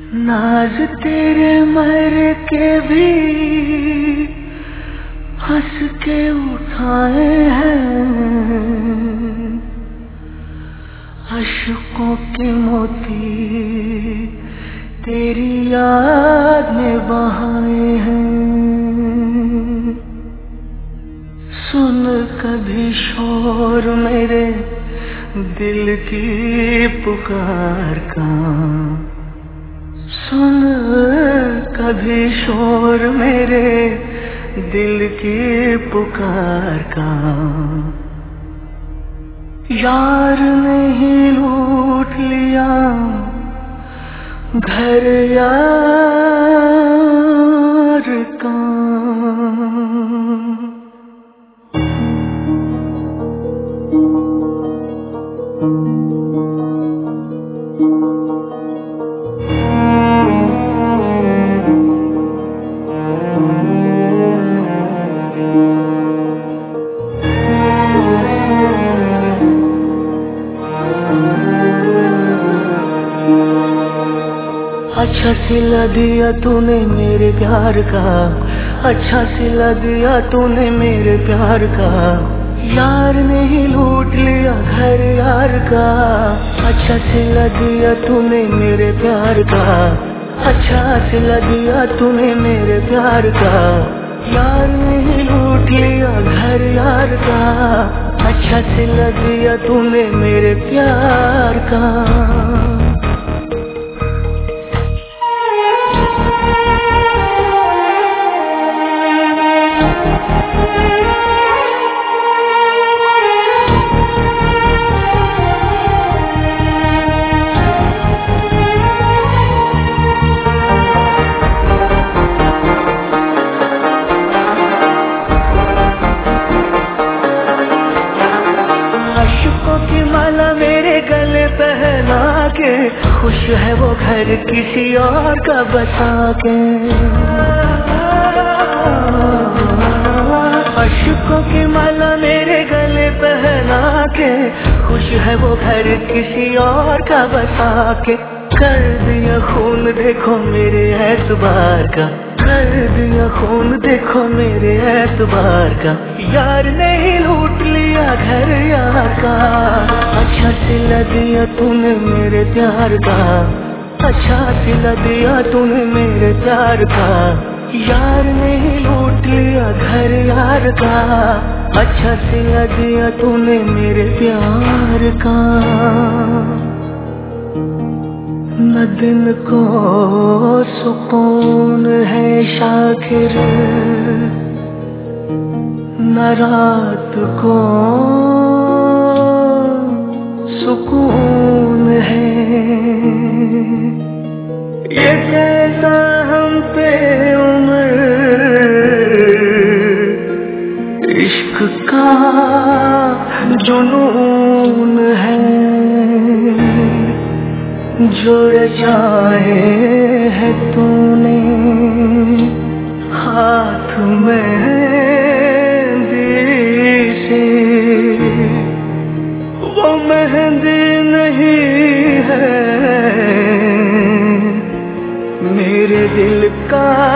नाज तेरे मर के भी हंस के उठाए हैं, अशकों के मोती तेरी याद में बहाए हैं। सुन कभी शोर मेरे दिल की पुकार का, सुन कभी शोर मेरे दिल की पुकार का। यार ने ही लूट लिया घर यार का। अच्छा सिला दिया तूने मेरे प्यार का, अच्छा सिला दिया तूने मेरे प्यार का। यार ने ही लूट लिया घर यार का। अच्छा सिला दिया तूने मेरे प्यार का, अच्छा सिला दिया तूने मेरे प्यार का। यार ने ही लूट लिया घर यार का। अच्छा सिला दिया तूने मेरे प्यार का। अशकों की माला मेरे गले पहना के, खुश है वो घर किसी और का बसा के। अशकों की माला मेरे गले पहना के, खुश है वो घर किसी और का बसा के। कर दिया खून देखो मेरे एतबार का, कर दिया खून देखो मेरे एतबार का। यार ने ही लूट लिया घर यार का। अच्छा सिला दिया तूने मेरे प्यार का, अच्छा सिला दिया तूने मेरे प्यार का। यार ने ही लूट लिया घर यार का। अच्छा सिला दिया तूने मेरे प्यार का। न दिन को सुकून है शाकिर, न रात को सुकून है। ये कैसा हम पे उम्र इश्क का जुनून है। जुड़ जाए है तूने हाथ मेहंदी से, वो मेहंदी नहीं है मेरे दिल का